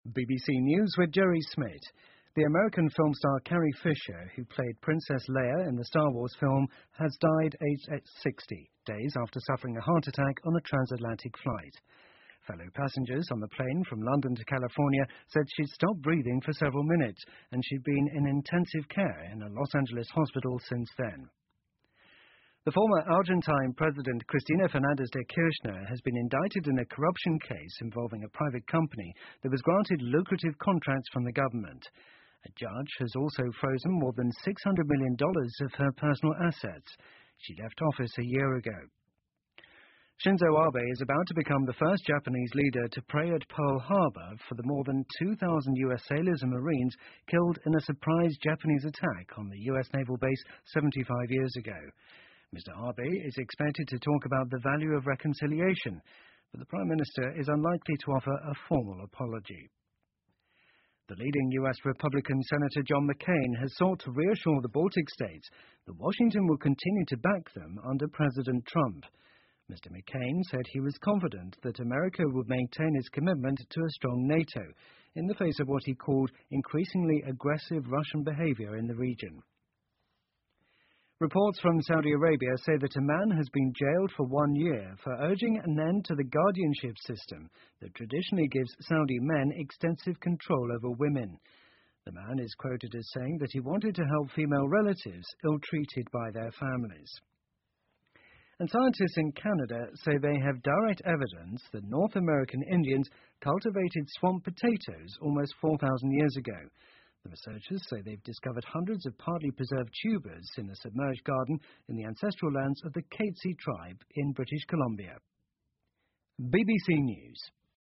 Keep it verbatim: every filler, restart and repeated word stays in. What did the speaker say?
B B C News with Jerry Smith. The American film star Carrie Fisher, who played Princess Leia in the Star Wars film, has died aged sixty, days after suffering a heart attack on a transatlantic flight. Fellow passengers on the plane from London to California said she'd stopped breathing for several minutes, and she'd been in intensive care in a Los Angeles hospital since then. The former Argentine President Cristina Fernández de Kirchner has been indicted in a corruption case involving a private company that was granted lucrative contracts from the government. A judge has also frozen more than six hundred million dollars of her personal assets. She left office a year ago. Shinzo Abe is about to become the first Japanese leader to pray at Pearl Harbor for the more than two thousand U S sailors and Marines killed in a surprise Japanese attack on the U S naval base seventy-five years ago. Mister Abe is expected to talk about the value of reconciliation, but the Prime Minister is unlikely to offer a formal apology. The leading U S Republican Senator John McCain has sought to reassure the Baltic states that Washington will continue to back them under President Trump. Mister McCain said he was confident that America would maintain its commitment to a strong NATO in the face of what he called increasingly aggressive Russian behavior in the region. Reports from Saudi Arabia say that a man has been jailed for one year for urging an end to the guardianship system that traditionally gives Saudi men extensive control over women. The man is quoted as saying that he wanted to help female relatives ill-treated by their families. And scientists in Canada say they have direct evidence that North American Indians cultivated swamp potatoes almost four thousand years ago. The researchers say they've discovered hundreds of partly preserved tubers in a submerged garden in the ancestral lands of the Katzie tribe in British Columbia. B B C News.